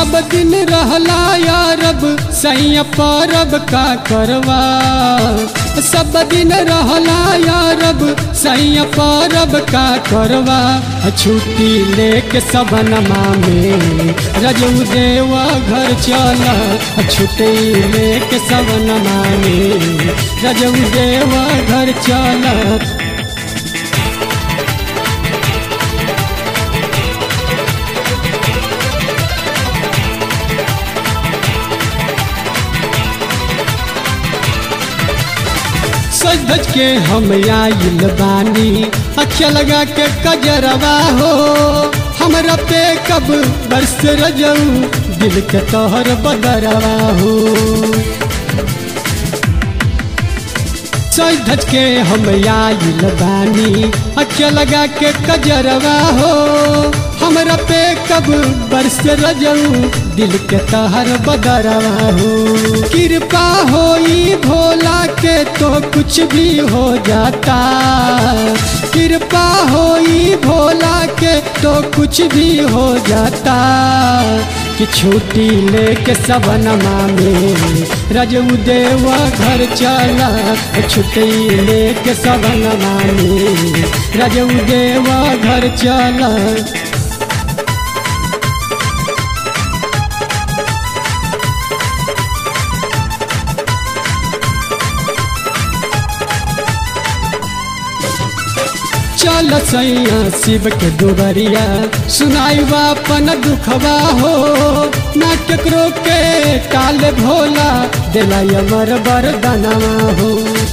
सब दिन रहला यारब सैया परब का करवा। सब दिन रहला यारब सैया परब का करवा। छुट्टी लेके सबनमा में रजऊ देवा घर चला। छुट्टी लेके सबनमा में रजऊ देवा घर चला। सज धज के हम आइल बानी अच्छा लगा के कजरवा हो। हमरा पे कब बरस रजऊ दिल के तोहर बदरवा हो। सज धज के हम आइल बानी अच्छा लगा के कजरवा हो। हमरा पे कब बरस रजऊ दिल के तहर बदरवा हो। कृपा होई भोला के तो कुछ भी हो जाता। कृपा होई भोला के तो कुछ भी हो जाता। कि छुट्टी लेके सबनमा में रजऊ देवा घर चला। छुट्टी लेके सबनमा में रजऊ देवा घर चला। चल सैया शिव के दुबरिया सुनाई अपन दुखवा हो। ना केकरो के काल भोला दिला अमर वरदानवा हो।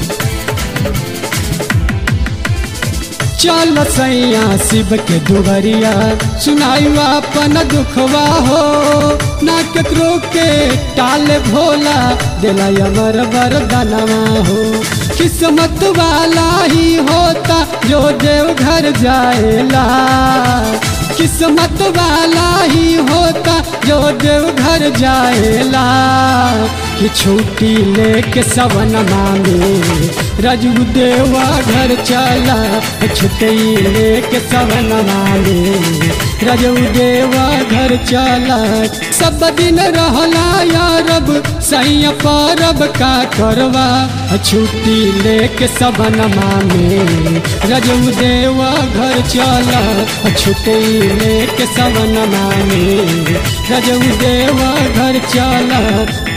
चल सैया शिव के दुबरिया सुनाई अपन दुखवा हो। ना केकरो के टाल भोला दिला अमर वरदानवा हो। किस्मत वाला ही होता जो देवघर जाएला। किस्मत वाला ही होता जो देवघर जाएला। कि छुट्टी लेके सबनमा में रजऊ देवा घर चला। छुट्टी लेके सबनमा में रजऊ देवा घर चला। सब दिन रहला यारब सैया परब का करवा। छुट्टी लेके सबनमा में रजऊ देवा घर चला। छुट्टी लेके सबनमा में रजऊ देवा घर चला।